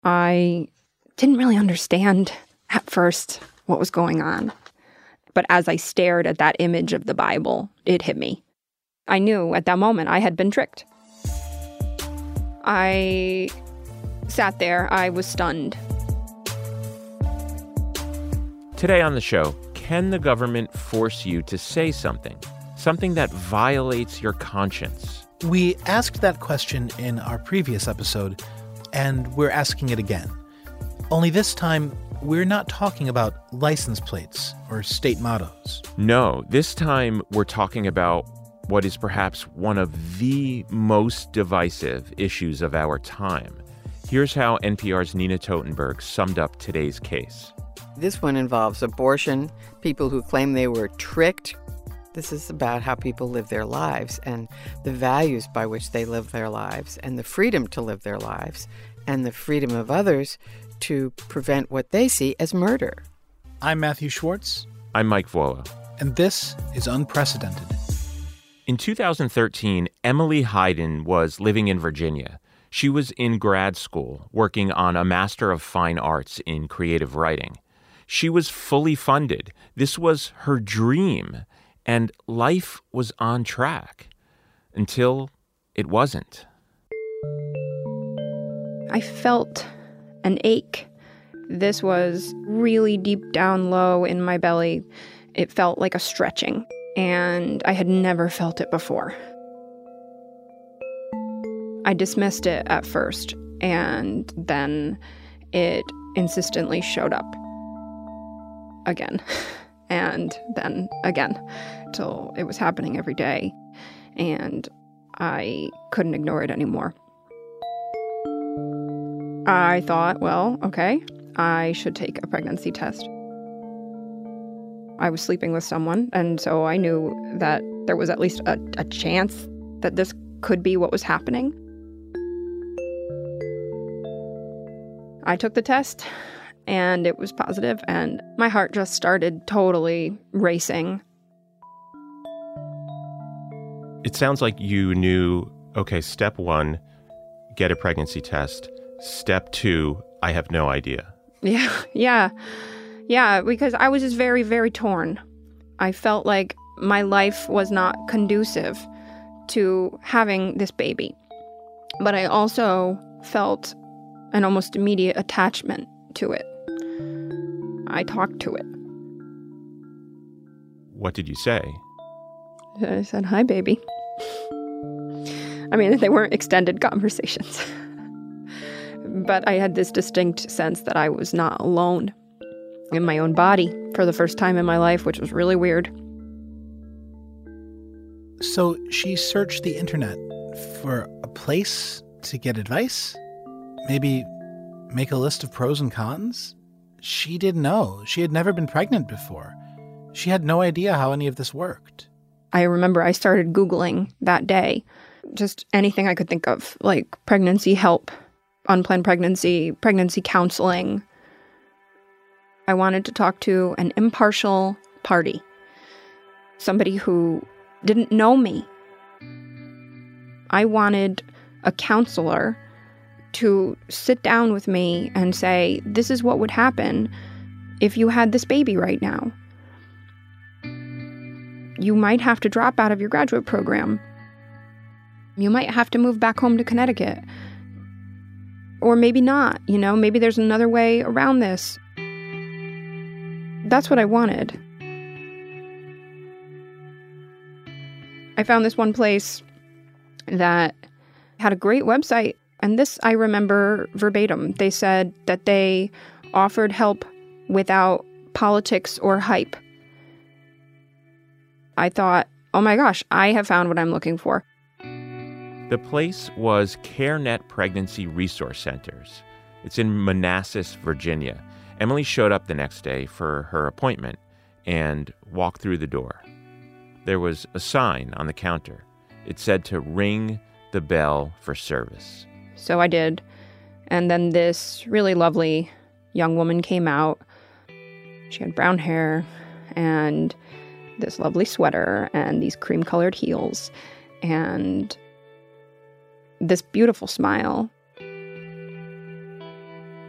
I didn't really understand at first what was going on. But as I stared at that image of the Bible, it hit me. I knew at that moment I had been tricked. I sat there. I was stunned. Today on the show, can the government force you to say something? Something that violates your conscience? We asked that question in our previous episode, and we're asking it again. Only this time, we're not talking about license plates or state mottos. No, this time we're talking about what is perhaps one of the most divisive issues of our time. Here's how NPR's Nina Totenberg summed up today's case. This one involves abortion, people who claim they were tricked. This is about how people live their lives and the values by which they live their lives and the freedom to live their lives and the freedom of others to prevent what they see as murder. I'm Matthew Schwartz. I'm Mike Vuolo. And this is Unprecedented. In 2013, Emily Hayden was living in Virginia. She was in grad school working on a Master of Fine Arts in creative writing. She was fully funded. This was her dream, and life was on track until it wasn't. I felt an ache. This was really deep down low in my belly. It felt like a stretching, and I had never felt it before. I dismissed it at first, and then it insistently showed up again, and then again, till it was happening every day, and I couldn't ignore it anymore. I thought, well, okay, I should take a pregnancy test. I was sleeping with someone, and so I knew that there was at least a chance that this could be what was happening. I took the test, and it was positive, and my heart just started totally racing. It sounds like you knew, okay, step 1, get a pregnancy test. Step 2, I have no idea. Yeah, because I was just very, very torn. I felt like my life was not conducive to having this baby. But I also felt an almost immediate attachment to it. I talked to it. What did you say? I said, "Hi, baby." I mean, they weren't extended conversations. But I had this distinct sense that I was not alone in my own body for the first time in my life, which was really weird. So she searched the internet for a place to get advice? Maybe make a list of pros and cons? She didn't know. She had never been pregnant before. She had no idea how any of this worked. I remember I started Googling that day, just anything I could think of, like pregnancy help, unplanned pregnancy, pregnancy counseling. I wanted to talk to an impartial party, somebody who didn't know me. I wanted a counselor to sit down with me and say, this is what would happen if you had this baby right now. You might have to drop out of your graduate program. You might have to move back home to Connecticut. Or maybe not, maybe there's another way around this. That's what I wanted. I found this one place that had a great website, and this I remember verbatim. They said that they offered help without politics or hype. I thought, oh my gosh, I have found what I'm looking for. The place was CareNet Pregnancy Resource Centers. It's in Manassas, Virginia. Emily showed up the next day for her appointment and walked through the door. There was a sign on the counter. It said to ring the bell for service. So I did. And then this really lovely young woman came out. She had brown hair and this lovely sweater and these cream-colored heels and this beautiful smile.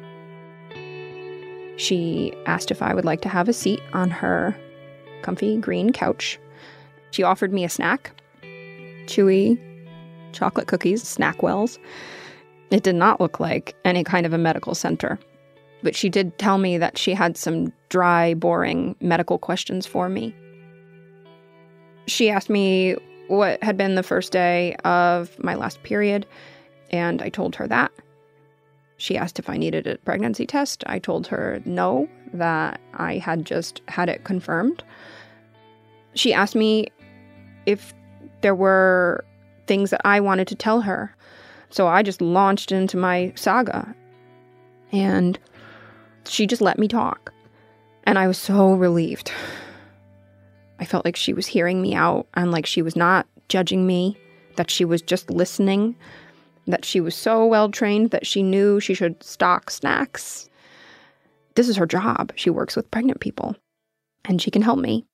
She asked if I would like to have a seat on her comfy green couch. She offered me a snack, chewy chocolate cookies, Snackwells. It did not look like any kind of a medical center, but she did tell me that she had some dry, boring medical questions for me. She asked me what had been the first day of my last period, and I told her that. She asked if I needed a pregnancy test. I told her no, that I had just had it confirmed. She asked me if there were things that I wanted to tell her. So I just launched into my saga. And she just let me talk. And I was so relieved. I felt like she was hearing me out and like she was not judging me, that she was just listening, that she was so well trained that she knew she should stock snacks. This is her job. She works with pregnant people and she can help me.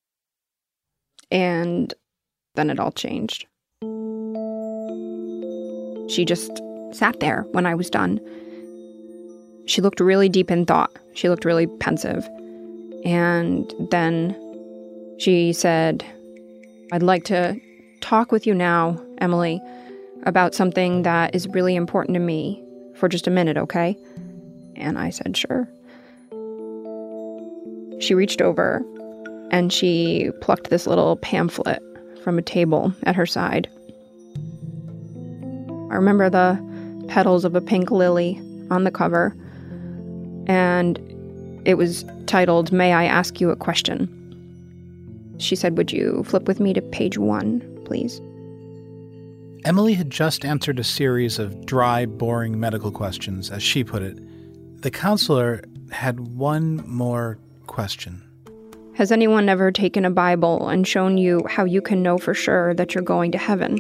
And then it all changed. She just sat there when I was done. She looked really deep in thought. She looked really pensive. And then she said, "I'd like to talk with you now, Emily, about something that is really important to me for just a minute, okay?" And I said, "Sure." She reached over and she plucked this little pamphlet from a table at her side. I remember the petals of a pink lily on the cover, and it was titled, "May I Ask You a Question?" She said, "Would you flip with me to page 1, please?" Emily had just answered a series of dry, boring medical questions, as she put it. The counselor had one more question. "Has anyone ever taken a Bible and shown you how you can know for sure that you're going to heaven?"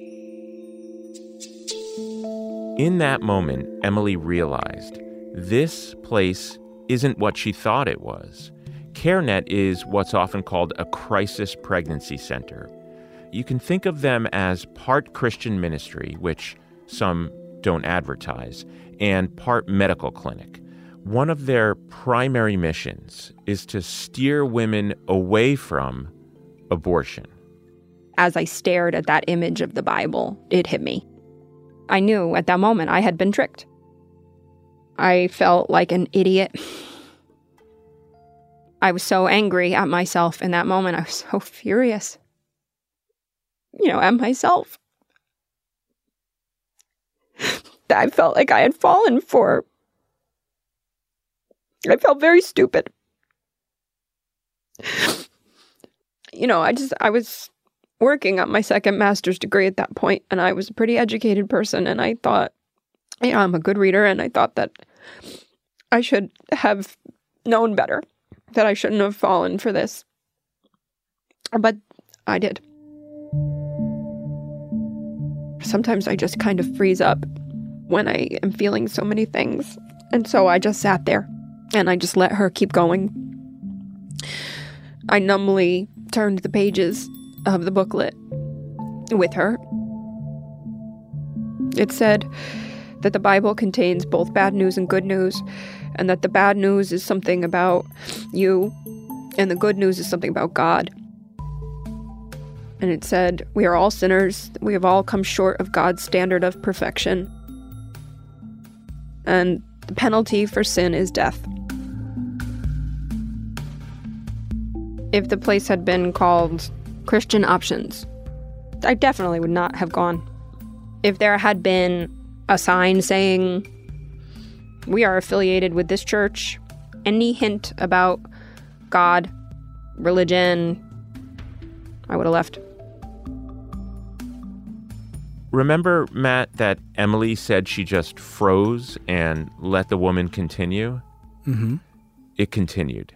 In that moment, Emily realized this place isn't what she thought it was. CareNet is what's often called a crisis pregnancy center. You can think of them as part Christian ministry, which some don't advertise, and part medical clinic. One of their primary missions is to steer women away from abortion. As I stared at that image of the Bible, it hit me. I knew at that moment I had been tricked. I felt like an idiot. I was so angry at myself in that moment. I was so furious. At myself. I felt like I had fallen for. I felt very stupid. I was working on my second master's degree at that point, and I was a pretty educated person, and I thought, I'm a good reader, and I thought that I should have known better, that I shouldn't have fallen for this. But I did. Sometimes I just kind of freeze up when I am feeling so many things. And so I just sat there and I just let her keep going. I numbly turned the pages of the booklet with her. It said that the Bible contains both bad news and good news, and that the bad news is something about you, and the good news is something about God. And it said, we are all sinners. We have all come short of God's standard of perfection. And the penalty for sin is death. If the place had been called Christian Options, I definitely would not have gone. If there had been a sign saying, we are affiliated with this church, any hint about God, religion, I would have left. Remember, Matt, that Emily said she just froze and let the woman continue? Mm-hmm. It continued.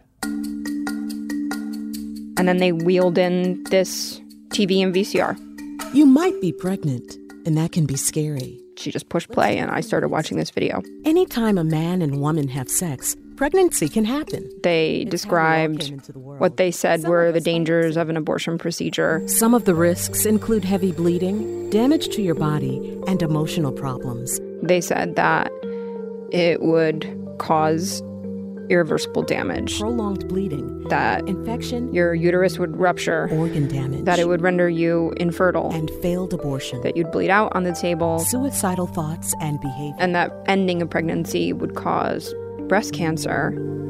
And then they wheeled in this TV and VCR. You might be pregnant, and that can be scary. She just pushed play, and I started watching this video. Anytime a man and woman have sex, pregnancy can happen. They described what they said were the dangers of an abortion procedure. Some of the risks include heavy bleeding, damage to your body, and emotional problems. They said that it would cause irreversible damage, prolonged bleeding, that infection, your uterus would rupture, organ damage, that it would render you infertile, and failed abortion, that you'd bleed out on the table, suicidal thoughts and behavior, and that ending a pregnancy would cause breast cancer.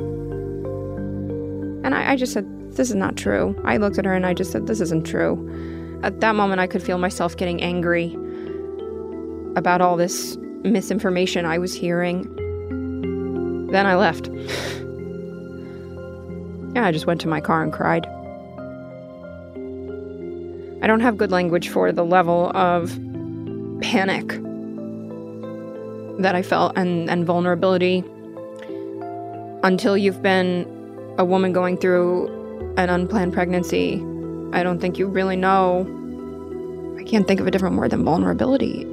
And I just said, this is not true. I looked at her and I just said, this isn't true. At that moment, I could feel myself getting angry about all this misinformation I was hearing. Then I left. Yeah, I just went to my car and cried. I don't have good language for the level of panic that I felt and vulnerability. Until you've been a woman going through an unplanned pregnancy, I don't think you really know. I can't think of a different word than vulnerability.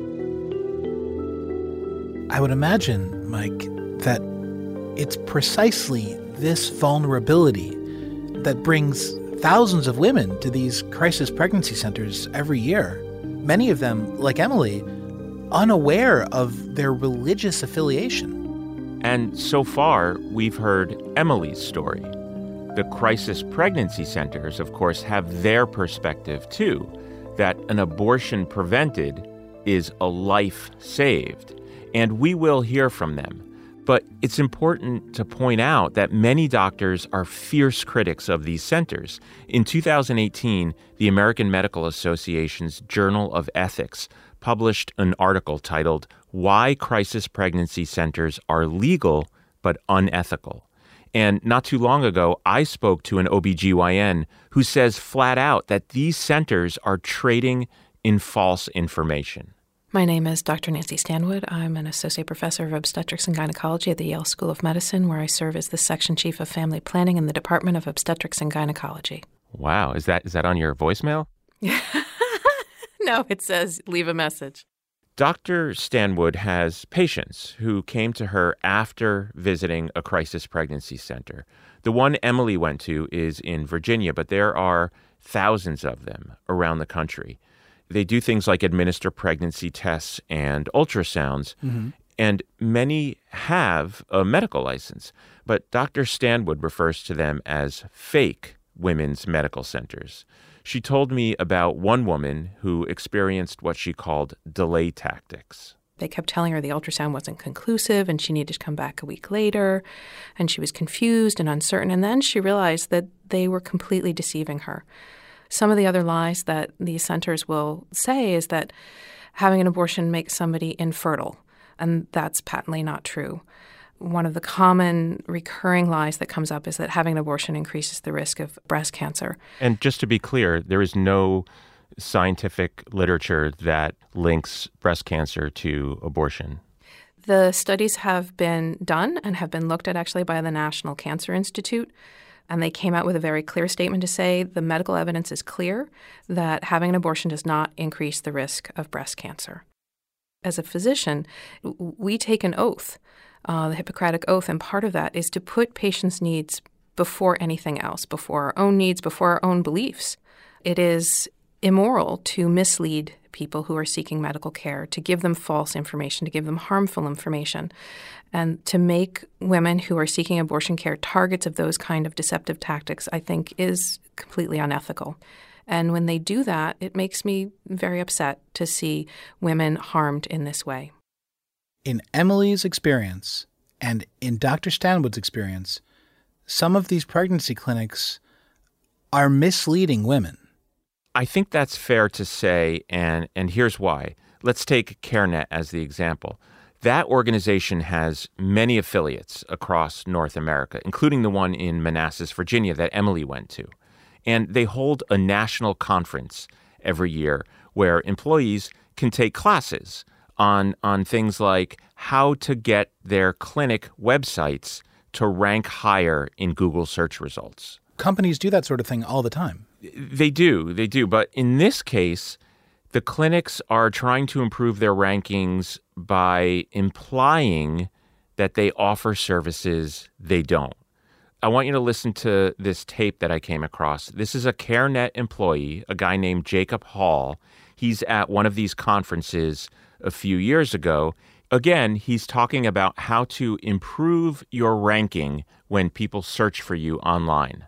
I would imagine, Mike, that it's precisely this vulnerability that brings thousands of women to these crisis pregnancy centers every year. Many of them, like Emily, unaware of their religious affiliation. And so far, we've heard Emily's story. The crisis pregnancy centers, of course, have their perspective, too, that an abortion prevented is a life saved. And we will hear from them. But it's important to point out that many doctors are fierce critics of these centers. In 2018, the American Medical Association's Journal of Ethics published an article titled, "Why Crisis Pregnancy Centers Are Legal but Unethical." And not too long ago, I spoke to an OBGYN who says flat out that these centers are trading in false information. My name is Dr. Nancy Stanwood. I'm an associate professor of obstetrics and gynecology at the Yale School of Medicine, where I serve as the section chief of family planning in the Department of Obstetrics and Gynecology. Wow. Is that on your voicemail? No, it says leave a message. Dr. Stanwood has patients who came to her after visiting a crisis pregnancy center. The one Emily went to is in Virginia, but there are thousands of them around the country. They do things like administer pregnancy tests and ultrasounds, and many have a medical license. But Dr. Stanwood refers to them as fake women's medical centers. She told me about one woman who experienced what she called delay tactics. They kept telling her the ultrasound wasn't conclusive and she needed to come back a week later, and she was confused and uncertain. And then she realized that they were completely deceiving her. Some of the other lies that these centers will say is that having an abortion makes somebody infertile, and that's patently not true. One of the common recurring lies that comes up is that having an abortion increases the risk of breast cancer. And just to be clear, there is no scientific literature that links breast cancer to abortion. The studies have been done and have been looked at actually by the National Cancer Institute. And they came out with a very clear statement to say the medical evidence is clear that having an abortion does not increase the risk of breast cancer. As a physician, we take an oath, the Hippocratic Oath, and part of that is to put patients' needs before anything else, before our own needs, before our own beliefs. It is immoral to mislead people who are seeking medical care, to give them false information, to give them harmful information, and to make women who are seeking abortion care targets of those kind of deceptive tactics, I think, is completely unethical. And when they do that, it makes me very upset to see women harmed in this way. In Emily's experience, and in Dr. Stanwood's experience, some of these pregnancy clinics are misleading women. I think that's fair to say, and here's why. Let's take CareNet as the example. That organization has many affiliates across North America, including the one in Manassas, Virginia, that Emily went to. And they hold a national conference every year where employees can take classes on things like how to get their clinic websites to rank higher in Google search results. Companies do that sort of thing all the time. They do. But in this case, the clinics are trying to improve their rankings by implying that they offer services they don't. I want you to listen to this tape that I came across. This is a CareNet employee, a guy named Jacob Hall. He's at one of these conferences a few years ago, Again, he's talking about how to improve your ranking when people search for you online.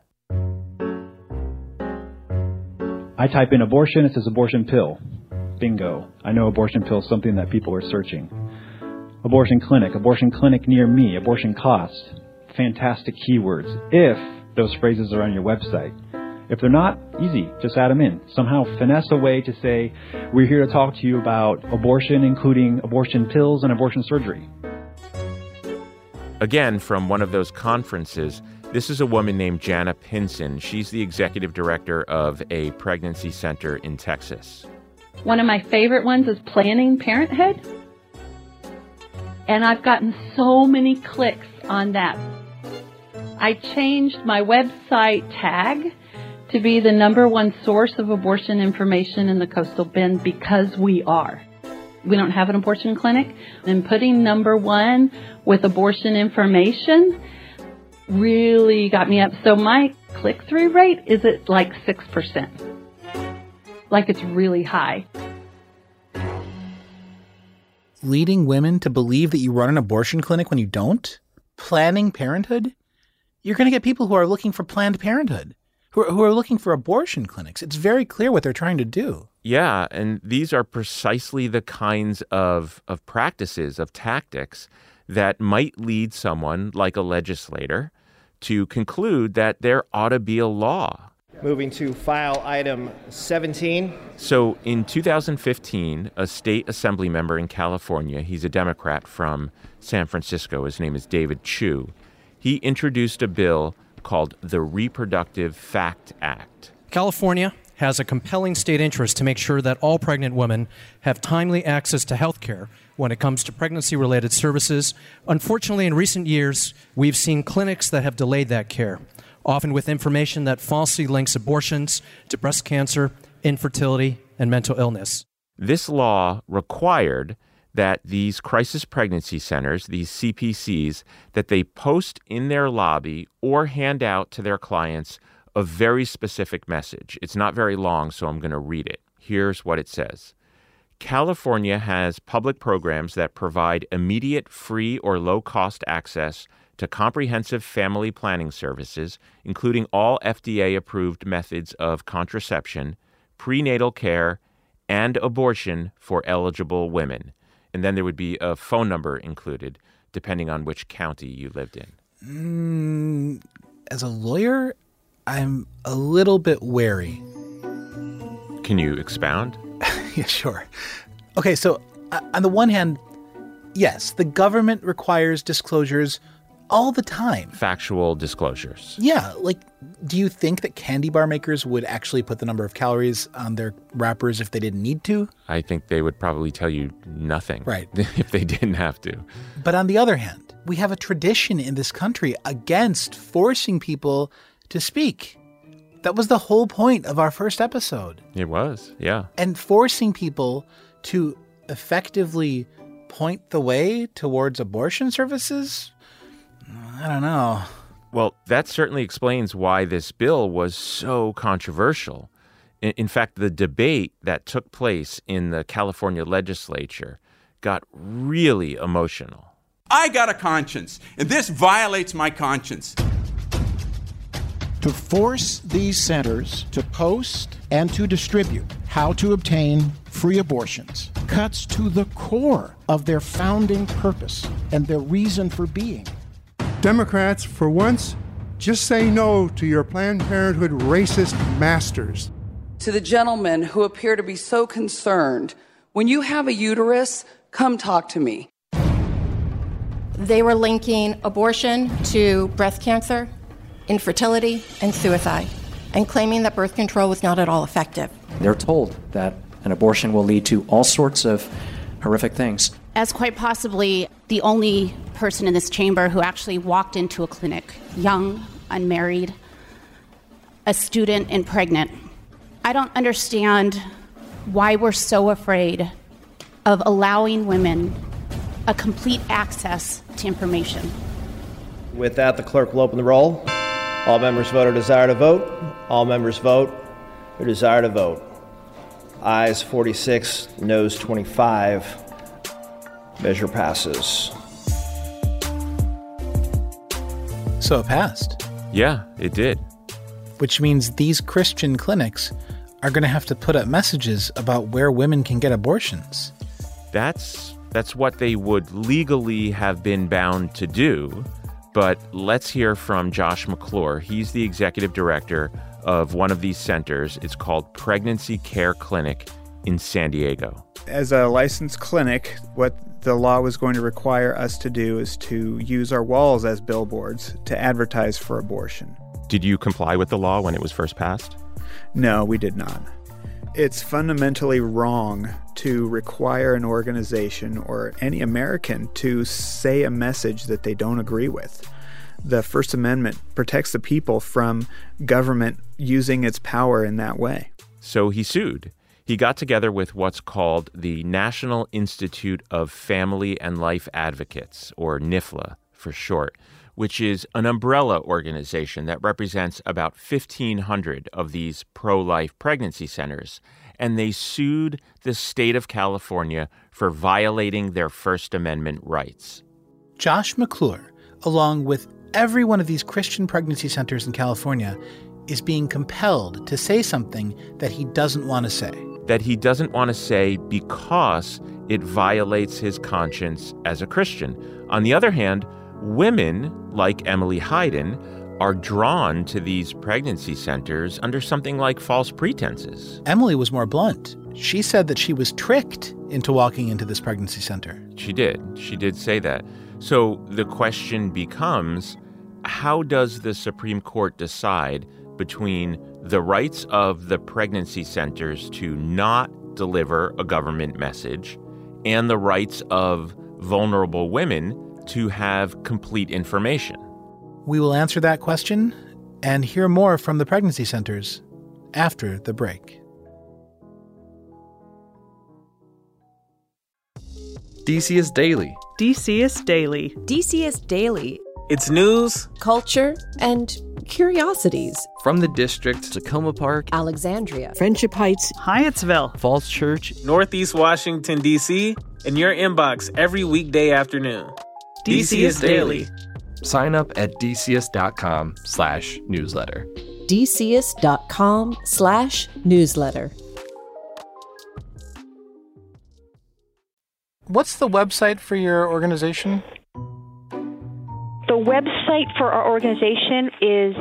I type in abortion, it says abortion pill. Bingo. I know abortion pill is something that people are searching. Abortion clinic near me, abortion cost. Fantastic keywords, if those phrases are on your website. If they're not, easy, just add them in. Somehow finesse a way to say, we're here to talk to you about abortion, including abortion pills and abortion surgery. Again, from one of those conferences, this is a woman named Jana Pinson. She's the executive director of a pregnancy center in Texas. One of my favorite ones is Planning Parenthood. And I've gotten so many clicks on that. I changed my website tag to be the #1 source of abortion information in the Coastal Bend because we are. We don't have an abortion clinic. And putting #1 with abortion information really got me up. So my click-through rate is at like 6%. Like it's really high. Leading women to believe that you run an abortion clinic when you don't? Planning Parenthood? You're going to get people who are looking for Planned Parenthood, who are looking for abortion clinics. It's very clear what they're trying to do. Yeah, and these are precisely the kinds of practices, of tactics that might lead someone like a legislator to conclude that there ought to be a law. Moving to file item 17. So in 2015, a state assembly member in California, he's a Democrat from San Francisco, his name is David Chu, he introduced a bill called the Reproductive Fact Act. California has a compelling state interest to make sure that all pregnant women have timely access to health care when it comes to pregnancy-related services. Unfortunately, in recent years, we've seen clinics that have delayed that care, often with information that falsely links abortions to breast cancer, infertility, and mental illness. This law required that these crisis pregnancy centers, these CPCs, that they post in their lobby or hand out to their clients a very specific message. It's not very long, so I'm going to read it. Here's what it says. California has public programs that provide immediate, free, or low-cost access to comprehensive family planning services, including all FDA-approved methods of contraception, prenatal care, and abortion for eligible women. And then there would be a phone number included, depending on which county you lived in. As a lawyer, I'm a little bit wary. Can you expound? Yeah, sure. Okay, so on the one hand, yes, the government requires disclosures all the time. Factual disclosures. Yeah, like, do you think that candy bar makers would actually put the number of calories on their wrappers if they didn't need to? I think they would probably tell you nothing. Right. If they didn't have to. But on the other hand, we have a tradition in this country against forcing people to speak. That was the whole point of our first episode. It was, yeah. And forcing people to effectively point the way towards abortion services? I don't know. Well, that certainly explains why this bill was so controversial. In fact, the debate that took place in the California legislature got really emotional. I got a conscience, and this violates my conscience. To force these centers to post and to distribute how to obtain free abortions cuts to the core of their founding purpose and their reason for being. Democrats, for once, just say no to your Planned Parenthood racist masters. To the gentlemen who appear to be so concerned, when you have a uterus, come talk to me. They were linking abortion to breast cancer, infertility, and suicide, and claiming that birth control was not at all effective. They're told that an abortion will lead to all sorts of horrific things. As quite possibly the only person in this chamber who actually walked into a clinic, young, unmarried, a student, and pregnant, I don't understand why we're so afraid of allowing women a complete access to information. With that, the clerk will open the roll. All members vote or desire to vote. All members vote or desire to vote. Ayes 46, noes 25. Measure passes. So it passed. Yeah, it did. Which means these Christian clinics are going to have to put up messages about where women can get abortions. That's what they would legally have been bound to do. But let's hear from Josh McClure. He's the executive director of one of these centers. It's called Pregnancy Care Clinic in San Diego. As a licensed clinic, what the law was going to require us to do is to use our walls as billboards to advertise for abortion. Did you comply with the law when it was first passed? No, we did not. It's fundamentally wrong to require an organization or any American to say a message that they don't agree with. The First Amendment protects the people from government using its power in that way. So he sued. He got together with what's called the National Institute of Family and Life Advocates, or NIFLA for short, which is an umbrella organization that represents about 1,500 of these pro-life pregnancy centers. And they sued the state of California for violating their First Amendment rights. Josh McClure, along with every one of these Christian pregnancy centers in California, is being compelled to say something that he doesn't want to say. That he doesn't want to say because it violates his conscience as a Christian. On the other hand, women like Emily Hayden are drawn to these pregnancy centers under something like false pretenses. Emily was more blunt. She said that she was tricked into walking into this pregnancy center. She did. She did say that. So the question becomes, how does the Supreme Court decide between the rights of the pregnancy centers to not deliver a government message and the rights of vulnerable women to have complete information? We will answer that question and hear more from the pregnancy centers after the break. DCS Daily. DCS Daily. DCS Daily. It's news, culture, and curiosities. From the district, Tacoma Park, Alexandria, Friendship Heights, Hyattsville, Falls Church, Northeast Washington, D.C., in your inbox every weekday afternoon. DCS Daily. Sign up at dcs.com/newsletter. dcs.com/newsletter. What's the website for your organization? The website for our organization is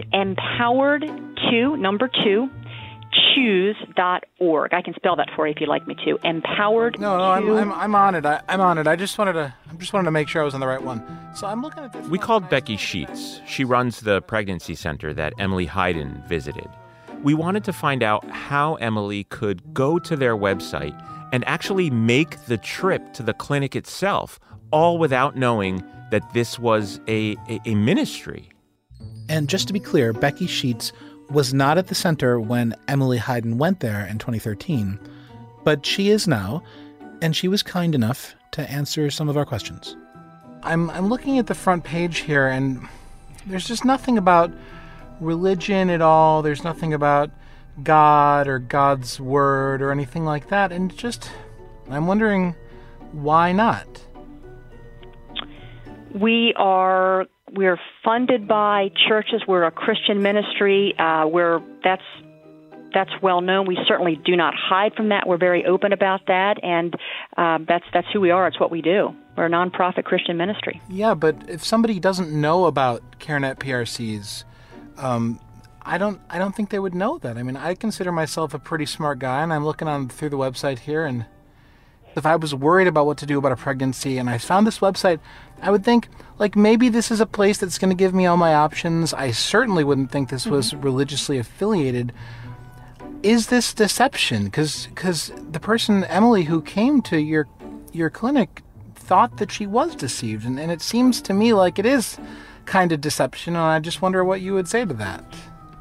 empowered2choose.org. I can spell that for you if you'd like me to. Empowered. No, I'm on it. I'm on it. I just wanted to make sure I was on the right one. So I'm looking at this. We called Becky Sheets. She runs the pregnancy center that Emily Hayden visited. We wanted to find out how Emily could go to their website and actually make the trip to the clinic itself, all without knowing that this was a ministry. And just to be clear, Becky Sheets was not at the center when Emily Hayden went there in 2013, but she is now, and she was kind enough to answer some of our questions. I'm looking at the front page here, and there's just nothing about religion at all. There's nothing about God or God's word or anything like that, and I'm wondering why not? We're funded by churches. We're a Christian ministry. That's well known. We certainly do not hide from that. We're very open about that, and that's who we are. It's what we do. We're a nonprofit Christian ministry. Yeah, but if somebody doesn't know about CareNet PRCs, I don't think they would know that. I mean, I consider myself a pretty smart guy, and I'm looking through the website here, and if I was worried about what to do about a pregnancy and I found this website, I would think, maybe this is a place that's going to give me all my options. I certainly wouldn't think this was religiously affiliated. Is this deception? Because the person, Emily, who came to your clinic thought that she was deceived, and it seems to me like it is kind of deception, and I just wonder what you would say to that.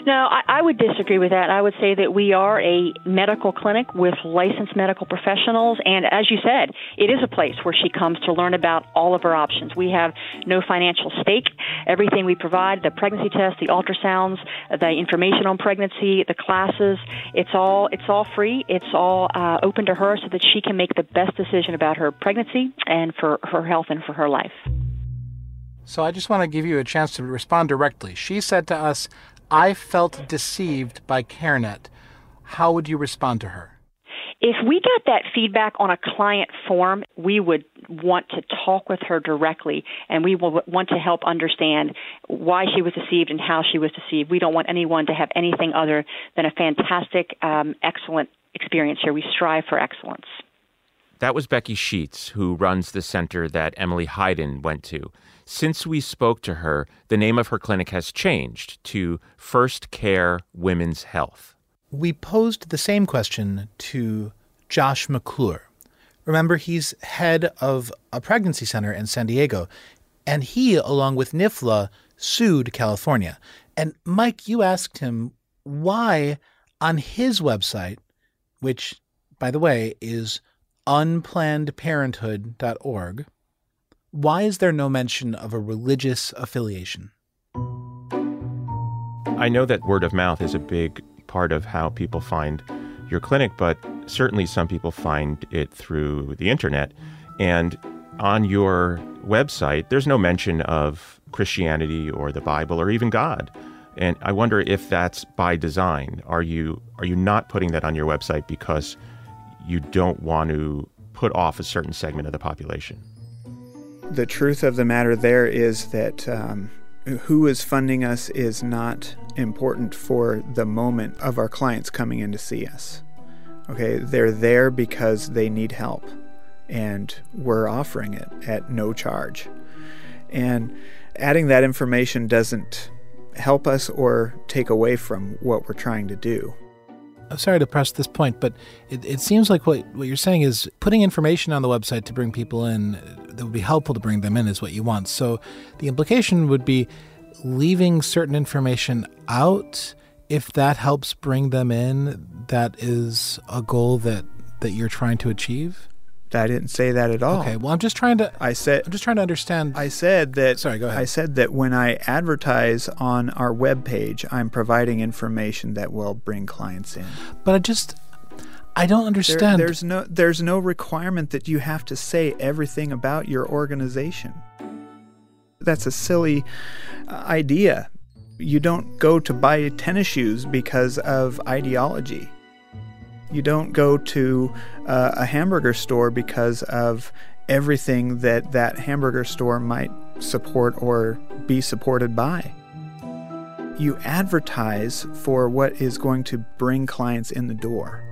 No, I would disagree with that. I would say that we are a medical clinic with licensed medical professionals, and as you said, it is a place where she comes to learn about all of her options. We have no financial stake. Everything we provide, the pregnancy test, the ultrasounds, the information on pregnancy, the classes, it's all free. It's all open to her so that she can make the best decision about her pregnancy and for her health and for her life. So I just want to give you a chance to respond directly. She said to us, I felt deceived by CareNet. How would you respond to her? If we got that feedback on a client form, we would want to talk with her directly, and we will want to help understand why she was deceived and how she was deceived. We don't want anyone to have anything other than a fantastic, excellent experience here. We strive for excellence. That was Becky Sheets, who runs the center that Emily Hayden went to. Since we spoke to her, the name of her clinic has changed to First Care Women's Health. We posed the same question to Josh McClure. Remember, he's head of a pregnancy center in San Diego, and he, along with NIFLA, sued California. And Mike, you asked him why on his website, which, by the way, is unplannedparenthood.org, why is there no mention of a religious affiliation? I know that word of mouth is a big part of how people find your clinic, but certainly some people find it through the internet. And on your website, there's no mention of Christianity or the Bible or even God. And I wonder if that's by design. Are you not putting that on your website because you don't want to put off a certain segment of the population? The truth of the matter there is that who is funding us is not important for the moment of our clients coming in to see us. Okay, they're there because they need help, and we're offering it at no charge. And adding that information doesn't help us or take away from what we're trying to do. I'm sorry to press this point, but it seems like what you're saying is putting information on the website to bring people in that would be helpful to bring them in is what you want. So the implication would be leaving certain information out. If that helps bring them in, that is a goal that you're trying to achieve? I didn't say that at all. Okay, well, I'm just trying to understand. I said that. Sorry, go ahead. I said that when I advertise on our webpage, I'm providing information that will bring clients in. But I don't understand. There's no requirement that you have to say everything about your organization. That's a silly idea. You don't go to buy tennis shoes because of ideology. You don't go to a hamburger store because of everything that hamburger store might support or be supported by. You advertise for what is going to bring clients in the door.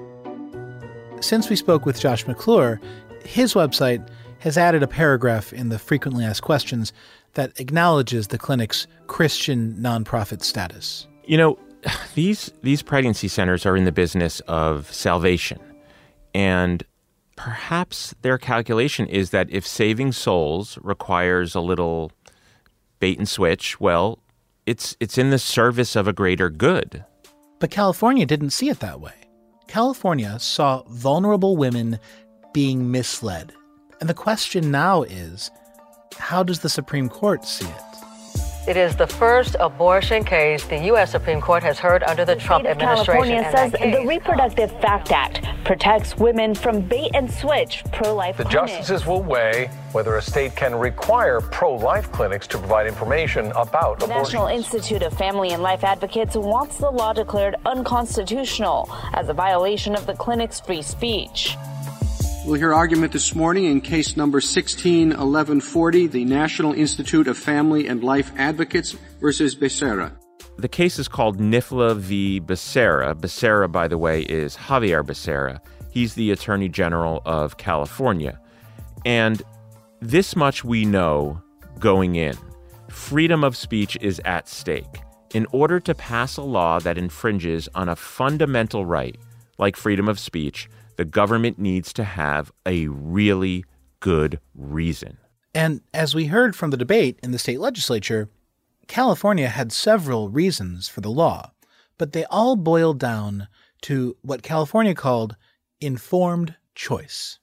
Since we spoke with Josh McClure, his website has added a paragraph in the frequently asked questions that acknowledges the clinic's Christian nonprofit status. You know, these pregnancy centers are in the business of salvation. And perhaps their calculation is that if saving souls requires a little bait and switch, well, it's in the service of a greater good. But California didn't see it that way. California saw vulnerable women being misled. And the question now is, how does the Supreme Court see it? It is the first abortion case the U.S. Supreme Court has heard under the Trump administration. California says the Reproductive Fact Act protects women from bait and switch pro-life clinics. The justices will weigh whether a state can require pro-life clinics to provide information about the abortions. National Institute of Family and Life Advocates wants the law declared unconstitutional as a violation of the clinic's free speech. We'll hear argument this morning in case number 16-1140, the National Institute of Family and Life Advocates versus Becerra. The case is called NIFLA v. Becerra. Becerra, by the way, is Javier Becerra. He's the Attorney General of California. And this much we know going in. Freedom of speech is at stake. In order to pass a law that infringes on a fundamental right, like freedom of speech, the government needs to have a really good reason. And as we heard from the debate in the state legislature, California had several reasons for the law, but they all boiled down to what California called informed choice.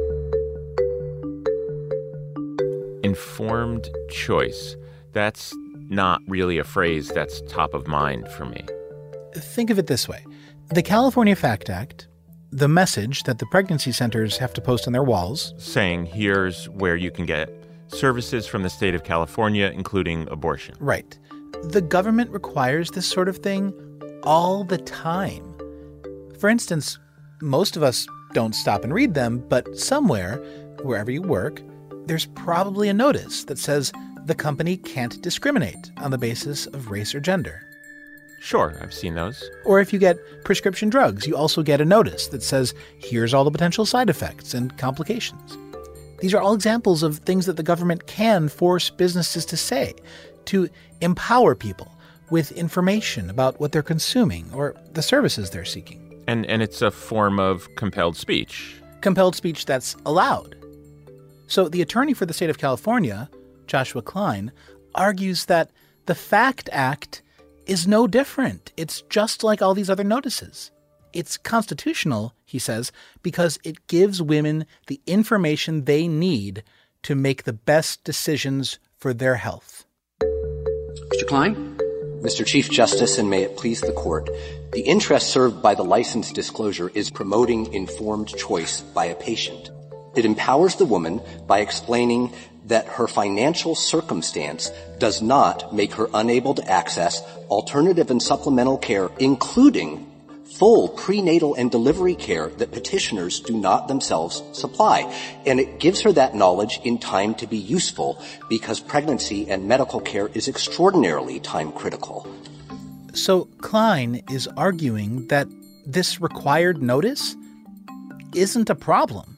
Informed choice. That's not really a phrase that's top of mind for me. Think of it this way. The California Fact Act, the message that the pregnancy centers have to post on their walls, saying here's where you can get services from the state of California, including abortion. Right. The government requires this sort of thing all the time. For instance, most of us don't stop and read them, but somewhere, wherever you work, there's probably a notice that says the company can't discriminate on the basis of race or gender. Sure, I've seen those. Or if you get prescription drugs, you also get a notice that says, here's all the potential side effects and complications. These are all examples of things that the government can force businesses to say, to empower people with information about what they're consuming or the services they're seeking. And it's a form of compelled speech. Compelled speech that's allowed. So the attorney for the state of California, Joshua Klein, argues that the FACT Act is no different. It's just like all these other notices. It's constitutional, he says, because it gives women the information they need to make the best decisions for their health. Mr. Klein? Mr. Chief Justice, and may it please the Court, the interest served by the license disclosure is promoting informed choice by a patient. It empowers the woman by explaining that her financial circumstance does not make her unable to access alternative and supplemental care, including full prenatal and delivery care that petitioners do not themselves supply. And it gives her that knowledge in time to be useful because pregnancy and medical care is extraordinarily time critical. So Klein is arguing that this required notice isn't a problem.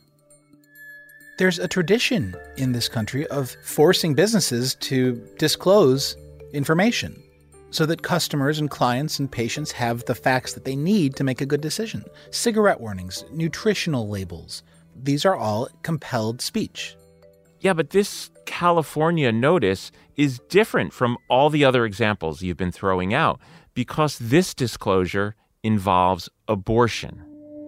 There's a tradition in this country of forcing businesses to disclose information so that customers and clients and patients have the facts that they need to make a good decision. Cigarette warnings, nutritional labels, these are all compelled speech. Yeah, but this California notice is different from all the other examples you've been throwing out because this disclosure involves abortion.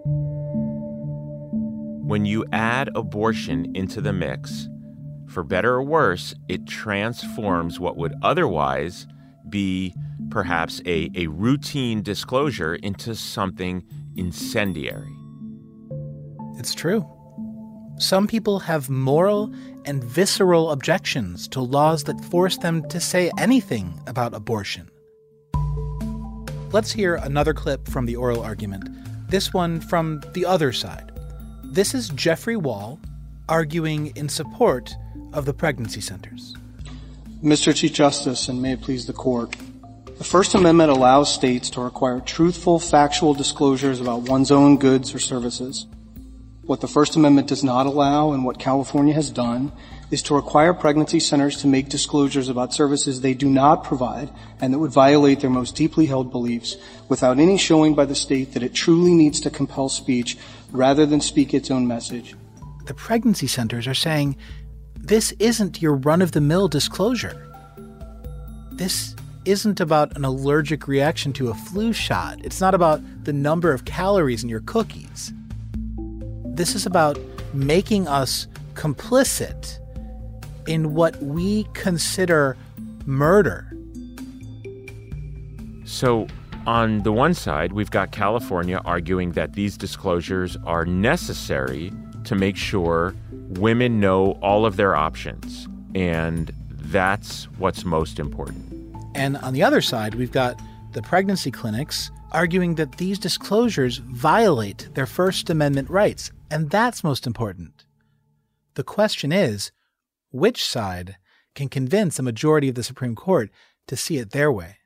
When you add abortion into the mix, for better or worse, it transforms what would otherwise be perhaps a routine disclosure into something incendiary. It's true. Some people have moral and visceral objections to laws that force them to say anything about abortion. Let's hear another clip from the oral argument, this one from the other side. This is Jeffrey Wall arguing in support of the pregnancy centers. Mr. Chief Justice, and may it please the Court, the First Amendment allows states to require truthful, factual disclosures about one's own goods or services. What the First Amendment does not allow, and what California has done, is to require pregnancy centers to make disclosures about services they do not provide and that would violate their most deeply held beliefs without any showing by the state that it truly needs to compel speech rather than speak its own message. The pregnancy centers are saying, this isn't your run-of-the-mill disclosure. This isn't about an allergic reaction to a flu shot. It's not about the number of calories in your cookies. This is about making us complicit in what we consider murder. So, on the one side, we've got California arguing that these disclosures are necessary to make sure women know all of their options, and that's what's most important. And on the other side, we've got the pregnancy clinics arguing that these disclosures violate their First Amendment rights, and that's most important. The question is, which side can convince a majority of the Supreme Court to see it their way?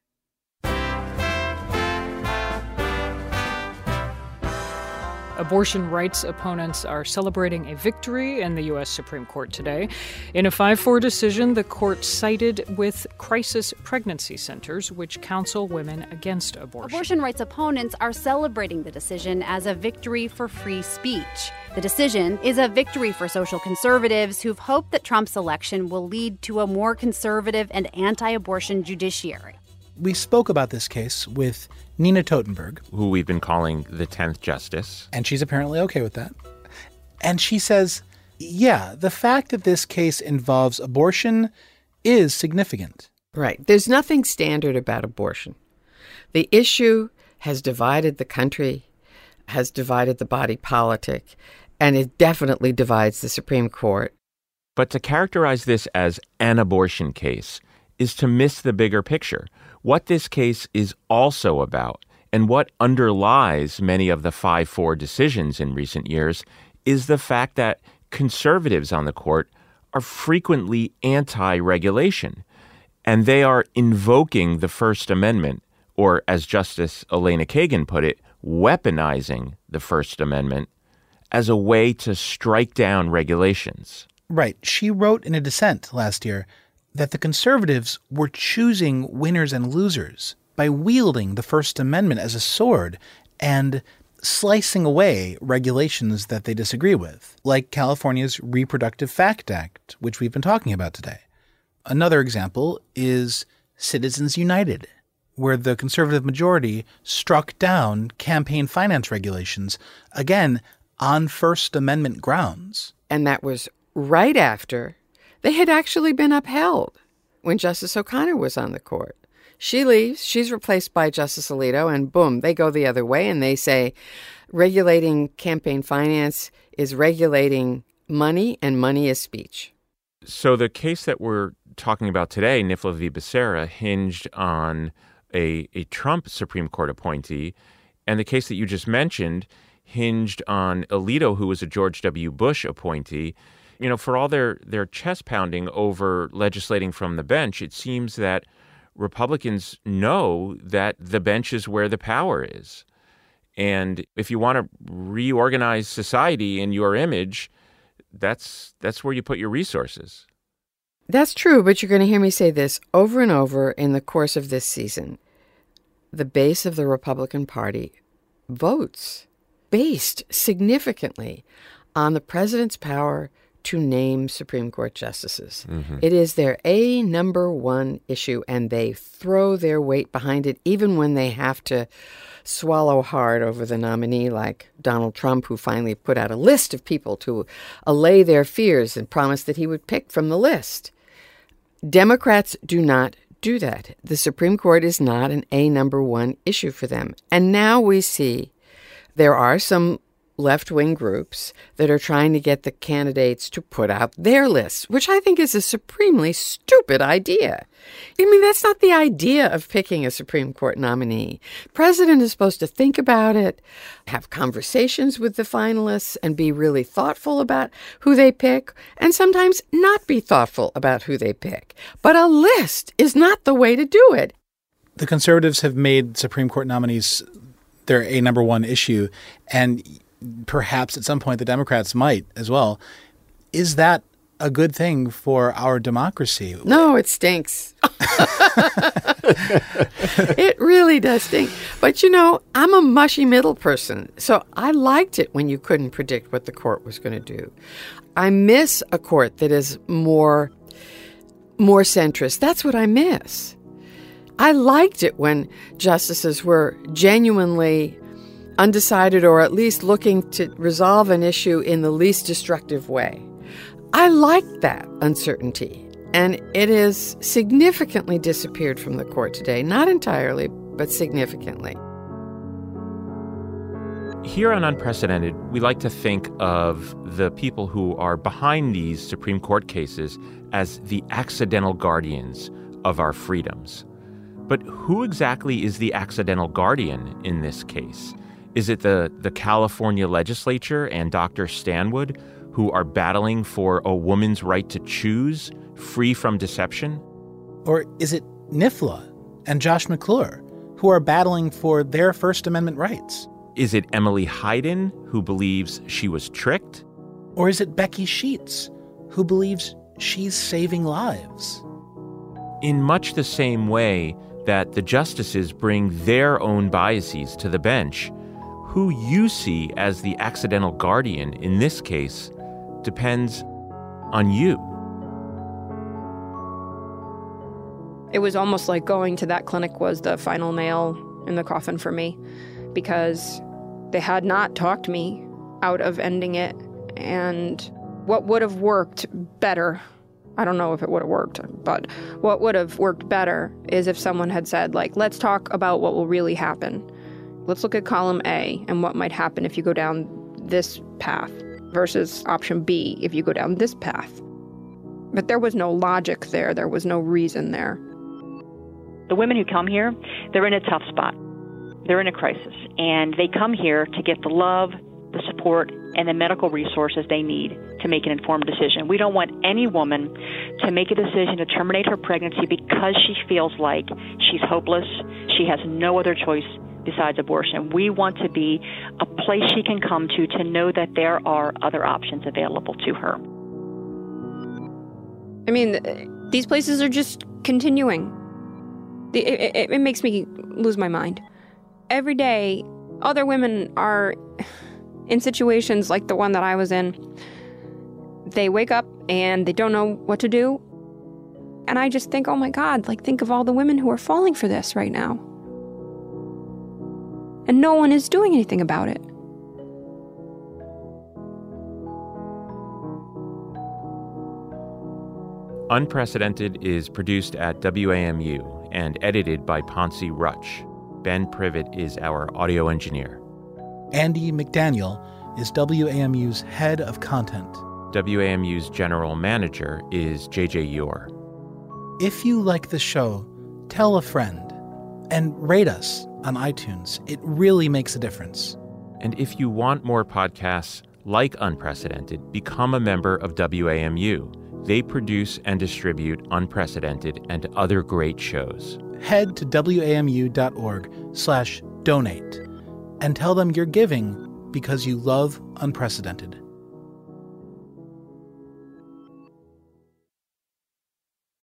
Abortion rights opponents are celebrating a victory in the U.S. Supreme Court today. In a 5-4 decision, the court sided with crisis pregnancy centers, which counsel women against abortion. Abortion rights opponents are celebrating the decision as a victory for free speech. The decision is a victory for social conservatives who've hoped that Trump's election will lead to a more conservative and anti-abortion judiciary. We spoke about this case with Nina Totenberg, who we've been calling the 10th Justice. And she's apparently okay with that. And she says, yeah, the fact that this case involves abortion is significant. Right. There's nothing standard about abortion. The issue has divided the country, has divided the body politic, and it definitely divides the Supreme Court. But to characterize this as an abortion case is to miss the bigger picture. What this case is also about, and what underlies many of the 5-4 decisions in recent years, is the fact that conservatives on the court are frequently anti-regulation, and they are invoking the First Amendment, or as Justice Elena Kagan put it, weaponizing the First Amendment as a way to strike down regulations. Right. She wrote in a dissent last year that the conservatives were choosing winners and losers by wielding the First Amendment as a sword and slicing away regulations that they disagree with, like California's Reproductive Fact Act, which we've been talking about today. Another example is Citizens United, where the conservative majority struck down campaign finance regulations, again, on First Amendment grounds. And that was right after they had actually been upheld when Justice O'Connor was on the court. She leaves, she's replaced by Justice Alito, and boom, they go the other way and they say regulating campaign finance is regulating money and money is speech. So the case that we're talking about today, Nifla v. Becerra, hinged on a Trump Supreme Court appointee, and the case that you just mentioned hinged on Alito, who was a George W. Bush appointee. You know, for all their chest pounding over legislating from the bench, it seems that Republicans know that the bench is where the power is. And if you want to reorganize society in your image, that's where you put your resources. That's true, but you're going to hear me say this over and over in the course of this season. The base of the Republican Party votes based significantly on the president's power to name Supreme Court justices. Mm-hmm. It is their number one issue, and they throw their weight behind it, even when they have to swallow hard over the nominee like Donald Trump, who finally put out a list of people to allay their fears and promised that he would pick from the list. Democrats do not do that. The Supreme Court is not an number one issue for them. And now we see there are some left-wing groups that are trying to get the candidates to put out their lists, which I think is a supremely stupid idea. I mean, that's not the idea of picking a Supreme Court nominee. The president is supposed to think about it, have conversations with the finalists, and be really thoughtful about who they pick, and sometimes not be thoughtful about who they pick. But a list is not the way to do it. The conservatives have made Supreme Court nominees their number one issue, and perhaps at some point the Democrats might as well. Is that a good thing for our democracy? No, it stinks. It really does stink. But, you know, I'm a mushy middle person, so I liked it when you couldn't predict what the court was going to do. I miss a court that is more centrist. That's what I miss. I liked it when justices were genuinely undecided, or at least looking to resolve an issue in the least destructive way. I liked that uncertainty, and it has significantly disappeared from the court today. Not entirely, but significantly. Here on Unprecedented, we like to think of the people who are behind these Supreme Court cases as the accidental guardians of our freedoms. But who exactly is the accidental guardian in this case? Is it the California legislature and Dr. Stanwood, who are battling for a woman's right to choose, free from deception? Or is it NIFLA and Josh McClure, who are battling for their First Amendment rights? Is it Emily Hayden, who believes she was tricked? Or is it Becky Sheets, who believes she's saving lives? In much the same way that the justices bring their own biases to the bench, who you see as the accidental guardian in this case depends on you. It was almost like going to that clinic was the final nail in the coffin for me, because they had not talked me out of ending it. And what would have worked better, I don't know if it would have worked, but what would have worked better is if someone had said, like, let's talk about what will really happen. Let's look at column A and what might happen if you go down this path versus option B if you go down this path. But there was no logic there. There was no reason there. The women who come here, they're in a tough spot. They're in a crisis, and they come here to get the love, the support, and the medical resources they need to make an informed decision. We don't want any woman to make a decision to terminate her pregnancy because she feels like she's hopeless, she has no other choice besides abortion. We want to be a place she can come to know that there are other options available to her. I mean, these places are just continuing. It makes me lose my mind. Every day, other women are in situations like the one that I was in. They wake up and they don't know what to do. And I just think, oh my God, like, think of all the women who are falling for this right now. And no one is doing anything about it. Unprecedented is produced at WAMU and edited by Ponce Rutch. Ben Privet is our audio engineer. Andy McDaniel is WAMU's head of content. WAMU's general manager is JJ Ure. If you like the show, tell a friend and rate us on iTunes. It really makes a difference. And if you want more podcasts like Unprecedented, become a member of WAMU. They produce and distribute Unprecedented and other great shows. Head to WAMU.org/donate and tell them you're giving because you love Unprecedented.